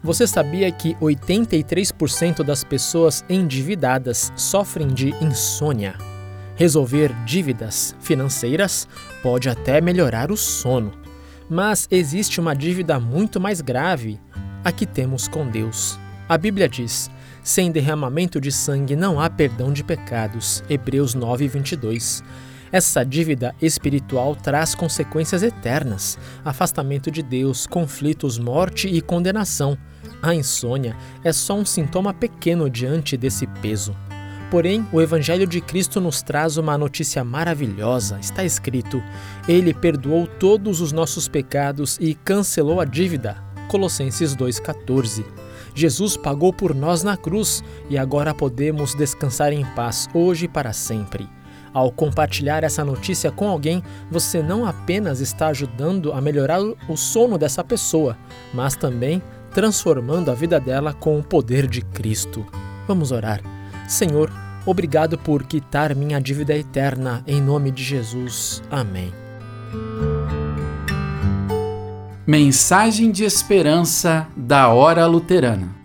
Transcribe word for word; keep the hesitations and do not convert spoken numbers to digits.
Você sabia que oitenta e três por cento das pessoas endividadas sofrem de insônia? Resolver dívidas financeiras pode até melhorar o sono, mas existe uma dívida muito mais grave, a que temos com Deus. A Bíblia diz: sem derramamento de sangue não há perdão de pecados. Hebreus nove, vinte e dois. Essa dívida espiritual traz consequências eternas: afastamento de Deus, conflitos, morte e condenação. A insônia é só um sintoma pequeno diante desse peso. Porém, o Evangelho de Cristo nos traz uma notícia maravilhosa. Está escrito: Ele perdoou todos os nossos pecados e cancelou a dívida. Colossenses dois, quatorze. Jesus pagou por nós na cruz e agora podemos descansar em paz hoje e para sempre. Ao compartilhar essa notícia com alguém, você não apenas está ajudando a melhorar o sono dessa pessoa, mas também transformando a vida dela com o poder de Cristo. Vamos orar. Senhor, obrigado por quitar minha dívida eterna, em nome de Jesus. Amém. Mensagem de esperança da Hora Luterana.